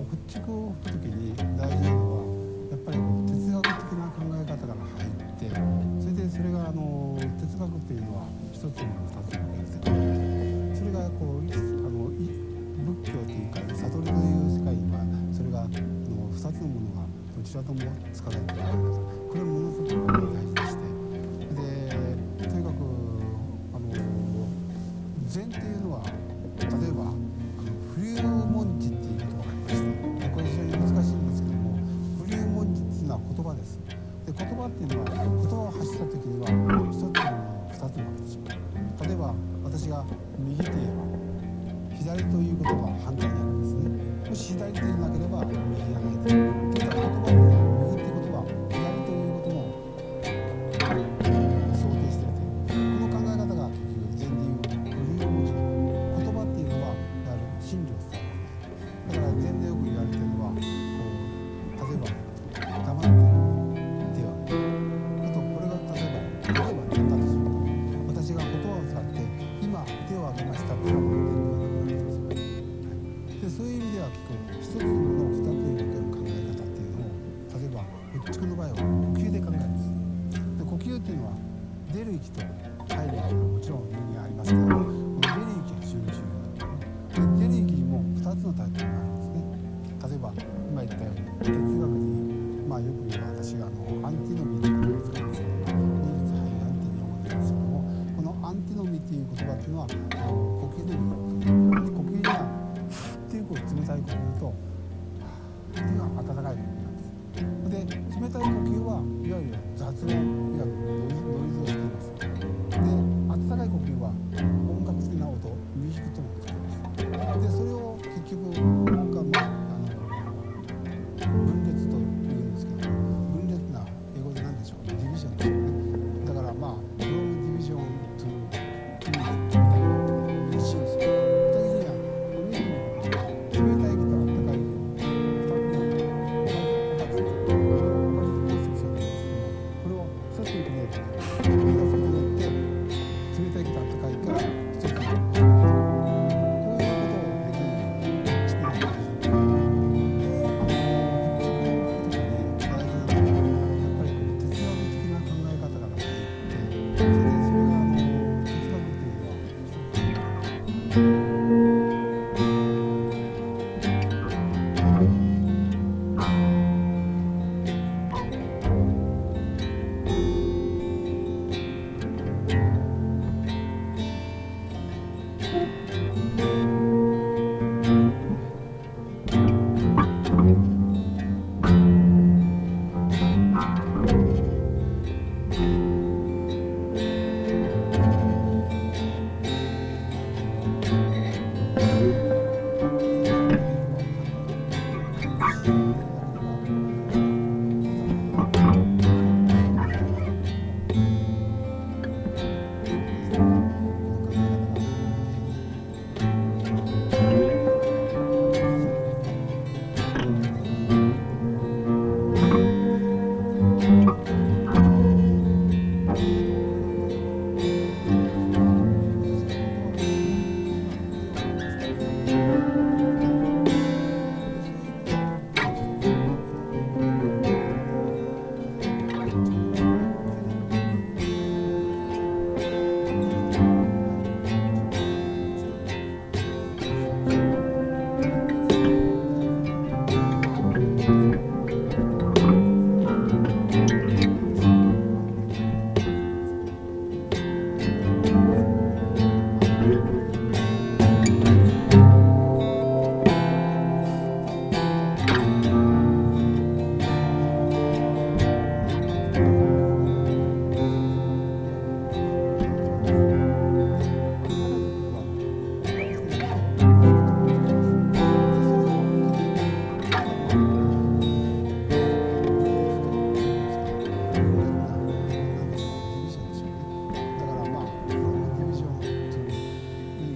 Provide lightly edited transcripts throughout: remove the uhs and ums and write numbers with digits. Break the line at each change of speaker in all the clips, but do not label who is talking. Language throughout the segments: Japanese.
復築を吹くときに大事なのはやっぱり哲学的な考え方から入って、それが哲学っていうのは一つの二つのわけですけど、それが仏教というか悟りという世界にはそれが二つのものがどちらとも使われているわけです。これものすごく大事でして、とにかく禅っていうのは例えば浮遊文字っていう言葉がありまして、これ非常に難しいんですけども、浮遊文字っていうのは言葉です。で言葉っていうのは言葉を発した時には一つの二つのわけでしょう。例えば私が右と言えば左ということは反対にあるんですね。もし左手でなければ右がないという。ということは言葉っていうのは右っていうことは左ということも想定しているという、この考え方が結局禅でいう浮遊文字。言葉っていうのはやはり真理を伝えるもの。だから禅でよく言われているのは例えば黙って手を挙げる。あとこれが例えば禅だとすると、私が言葉を使って今手を挙げましたっていうのはそういう意味では結構一つのものを二つに分ける考え方っていうのを、例えば復築の場合は呼吸で考えます。で呼吸っていうのは出る息と入る息がもちろん上にありますけど、この出る息が非常に重要なんですね。で出る息にも二つのタイプがあるんですね。例えば今言ったように哲学でいう、よく言う私がアンティノミーという言葉を使うんですけども、二律背反っていう日本語で言うんですけども、このアンティノミーっていう言葉っていうのは呼吸でいうことで、呼吸にはっていう冷たい呼吸とっていうのは温かい呼吸なんです。で冷たい呼吸はいわゆる雑音、いわゆるノイズを作ります。で温かい呼吸は音楽的な音、ミュージックトーンを作ります。でそれを結局僕は分裂というんですけど、分裂な英語で何でしょう、ディビジョンでしょうね。だからfrom division to unity みたいな感じで一緒ですよ。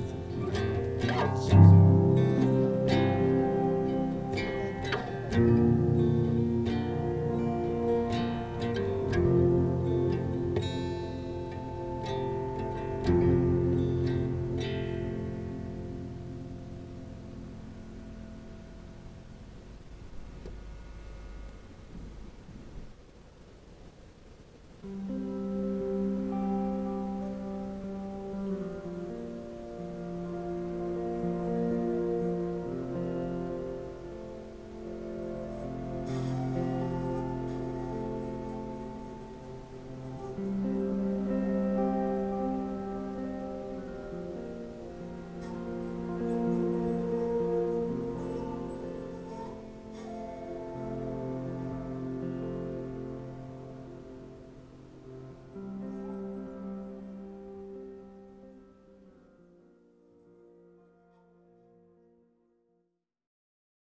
うん。